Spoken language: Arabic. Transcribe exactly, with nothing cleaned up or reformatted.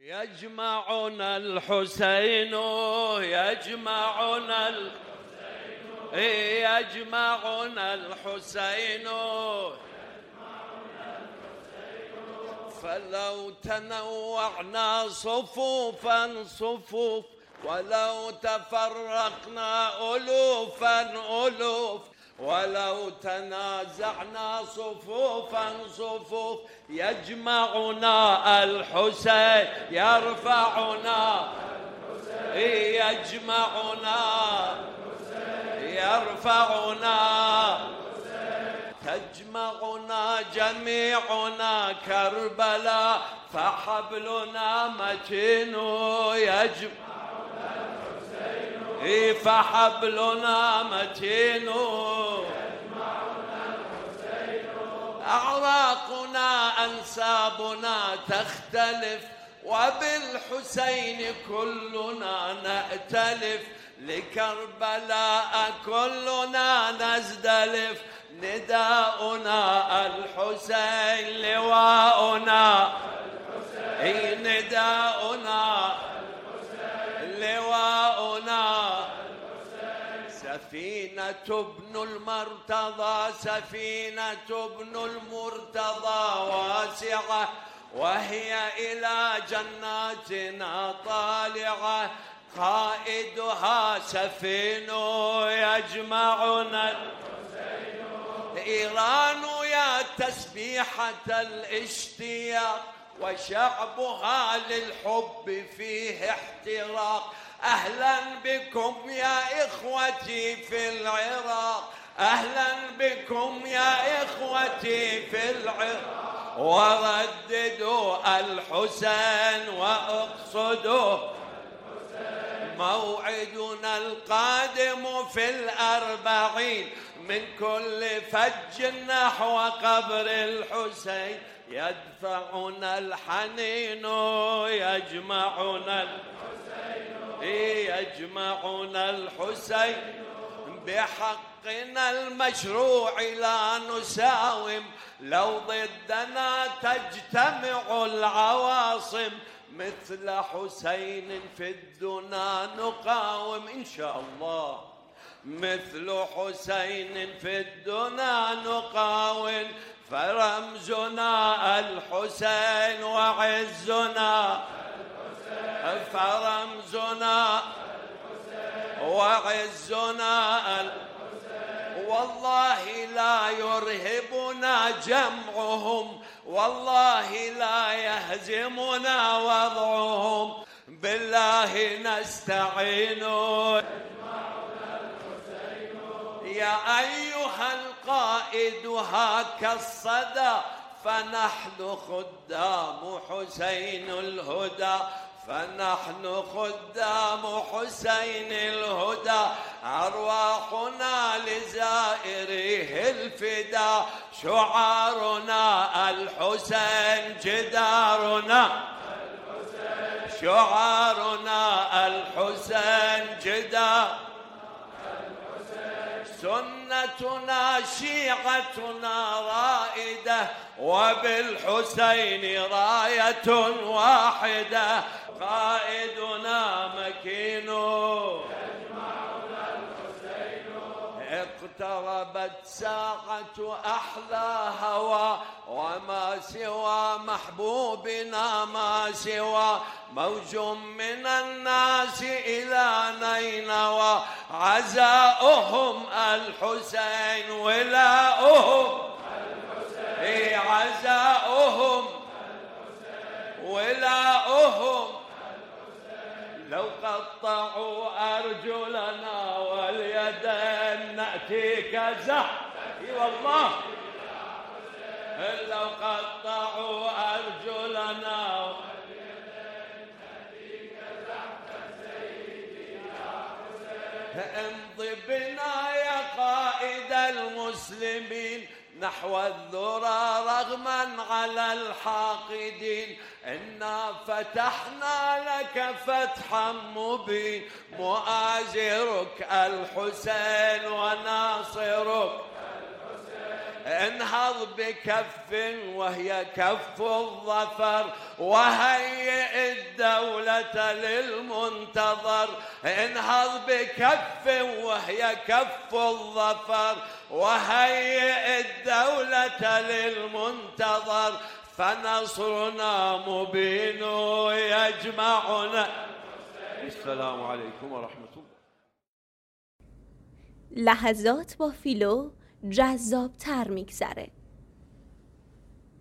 يجمعنا الحسين يجمعنا الحسين يجمعنا الحسين فلو تنوعنا صفوفا صفوف ولو تفرقنا ألوفا ألوف ولو تنازعنا صفوفا صفوف يجمعنا الحسين يرفعنا يجمعنا يرفعنا تجمعنا جميعنا كربلاء فحبلنا متين يجمعنا الحسين فحبلنا متين يجمعنا الحسين أعراقنا أنسابنا تختلف وبالحسين كلنا نأتلف لكربلاء كلنا نزدلف نداؤنا الحسين لواؤنا الحسين نداؤنا الحسين لواؤنا الحسين سفينة ابن المرتضى سفينة ابن المرتضى واسعة وهي إلى جناتنا طالعة قائدها سفين يجمعنا إيران يا تسبيحة الاشتياق وشعبها للحب فيه احتراق أهلا بكم يا إخوتي في العراق أهلا بكم يا إخوتي في العراق ورددوا الحسين واقصدوا موعدنا القادم في الأربعين من كل فج نحو قبر الحسين يدفعنا الحنين يجمعنا الحسين يجمعنا الحسين بحقنا المشروع لا نساوم لو ضدنا تجتمع العواصم مثل حسين في الدنا نقاوم إن شاء الله مثل حسين في الدنا نقاوم فرمزنا الحسين وعزنا الحسين فرمزنا الحسين وعزنا الحسين والله لا يرهبنا جمعهم والله لا يهزمنا وضعهم بالله نستعين يا أيها القائد هاك الصدى فنحن خدام حسين الهدى فنحن خدام حسين الهدى أرواحنا لزائره الفدا شعارنا الحسين جدارنا شعارنا الحسين جدار سنتنا شيعتنا رائدة وبالحسين راية واحدة قائدنا مكين يجمعنا الحسين اقتربت ساعة أحلى هوى وما سوى محبوبنا ما سوى موج من الناس إلى نينوى عزاؤهم الحسين ولاؤهم الحسين عزاؤهم الحسين ولاؤهم الحسين لو قطعوا أرجلنا واليدين نأتيك زحف والله لو قطعوا أرجلنا امضي بنا يا قائد المسلمين نحو الذرى رغما على الحاقدين إنا فتحنا لك فتحا مبين مؤازرك الحسين وناصرك انهض بكف وهي كف الظفر وهيئ الدولة للمنتظر، انهض بكف وهي كف الظفر، وهيئ الدولة للمنتظر، فنصرنا مبين يجمعنا. السلام عليكم ورحمة الله. لحظات با فیلو جذاب تر میگذره.